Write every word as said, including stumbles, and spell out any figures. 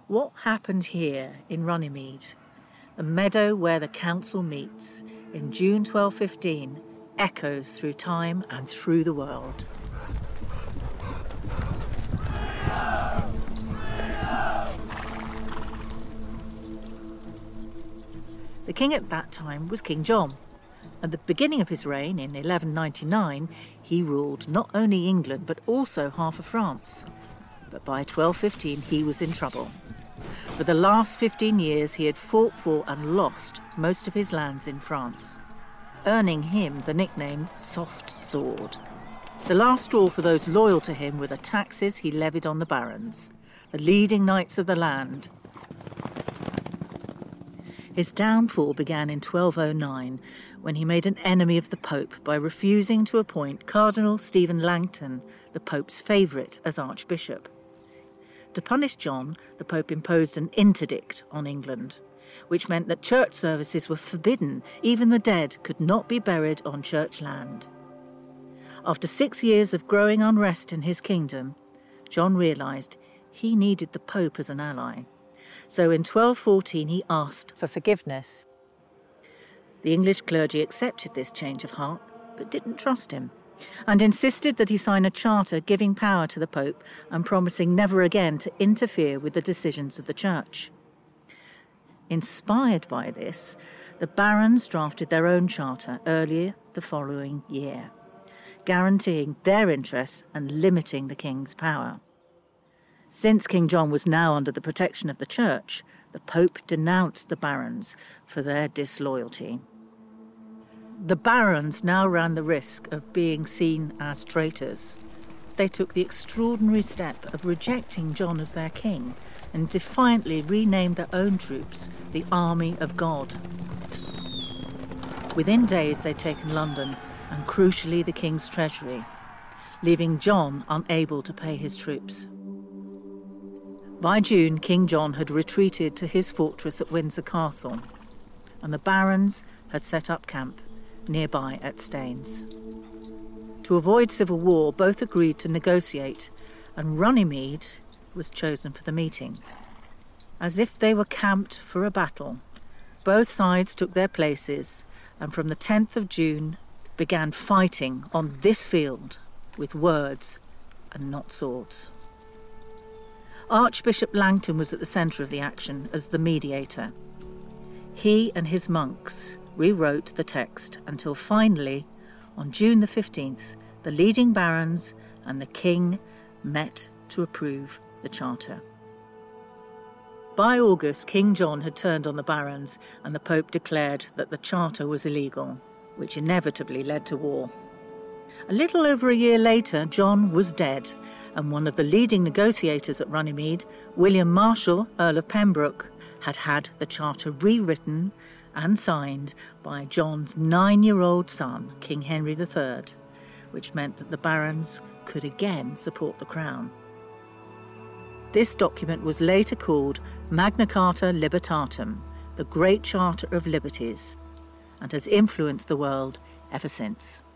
What happened here in Runnymede, the meadow where the council meets, in June twelve fifteen, echoes through time and through the world. The king at that time was King John. At the beginning of his reign, in eleven ninety-nine, he ruled not only England but also half of France. But by twelve fifteen he was in trouble. For the last fifteen years he had fought for and lost most of his lands in France, earning him the nickname Soft Sword. The last straw for those loyal to him were the taxes he levied on the barons, the leading knights of the land. His downfall began in twelve oh nine, when he made an enemy of the Pope by refusing to appoint Cardinal Stephen Langton, the Pope's favourite, as Archbishop. To punish John, the Pope imposed an interdict on England, which meant that church services were forbidden. Even the dead could not be buried on church land. After six years of growing unrest in his kingdom, John realised he needed the Pope as an ally. So in twelve fourteen he asked for forgiveness. The English clergy accepted this change of heart, but didn't trust him, and insisted that he sign a charter giving power to the Pope and promising never again to interfere with the decisions of the Church. Inspired by this, the barons drafted their own charter earlier the following year, guaranteeing their interests and limiting the king's power. Since King John was now under the protection of the Church, the Pope denounced the barons for their disloyalty. The barons now ran the risk of being seen as traitors. They took the extraordinary step of rejecting John as their king and defiantly renamed their own troops the Army of God. Within days they'd taken London and, crucially, the king's treasury, leaving John unable to pay his troops. By June, King John had retreated to his fortress at Windsor Castle, and the barons had set up camp nearby at Staines. To avoid civil war, both agreed to negotiate, and Runnymede was chosen for the meeting. As if they were camped for a battle, both sides took their places, and from the tenth of June began fighting on this field with words and not swords. Archbishop Langton was at the centre of the action as the mediator. He and his monks rewrote the text until finally, on June the fifteenth, the leading barons and the king met to approve the charter. By August, King John had turned on the barons, and the Pope declared that the charter was illegal, which inevitably led to war. A little over a year later, John was dead, and one of the leading negotiators at Runnymede, William Marshal, Earl of Pembroke, had had the charter rewritten and signed by John's nine-year-old son, King Henry the Third, which meant that the barons could again support the crown. This document was later called Magna Carta Libertatum, the Great Charter of Liberties, and has influenced the world ever since.